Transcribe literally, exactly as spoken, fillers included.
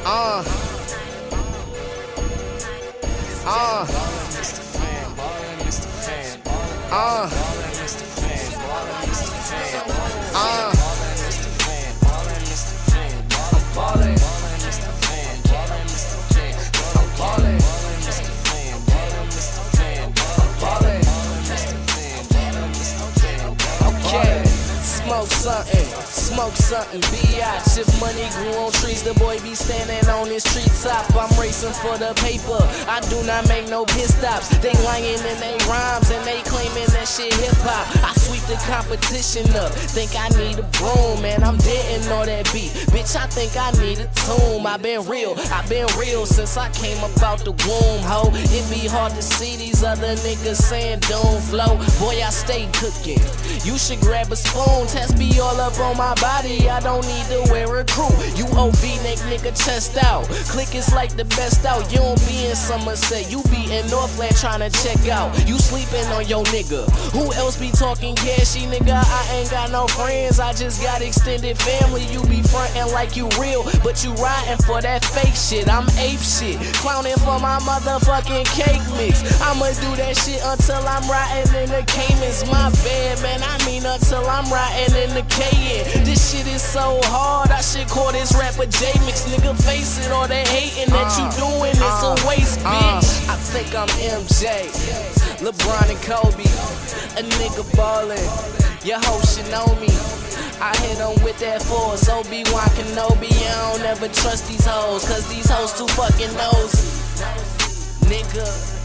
Uh. Uh. Uh. Uh. Okay, smoke something, smoke something, biatch. If money grew on trees, the boy be standing on his treetop. I'm racing for the paper, I do not make no pit stops. They lying in they rhymes and they claiming that shit hip hop. I sweep the competition up, think I need a broom, man, I'm dead in all that beat. Bitch, I think I need a tomb. I been real, I been real since I came up out the womb, ho. It be hard to see these other niggas saying don't flow. Boy, I stay cooking. You should grab a spoon, test be all up on my body. I don't need to wear a crew. You O B neck nigga chest out. Click is like the best out. You don't be in Somerset, you be in Northland trying to check out. You sleeping on your nigga. Who else be talking cashy, nigga? I ain't got no friends, I just got extended family. You be frontin' like you real, but you riding for that fake shit. I'm ape shit, clowning for my motherfucking cake mix. I'ma do that shit until I'm riding in the Caymans. My bad, man, I mean until I'm riding in the K N. This shit is so hard, I should call this rapper J-Mix. Nigga, face it, all that hating that you doing is a waste, bitch. I think I'm M J, LeBron and Kobe, a nigga ballin'. Your hoe should know me. I hit on with that force, Obi-Wan Kenobi. I don't ever trust these hoes, cause these hoes too fucking nosy. Nigga.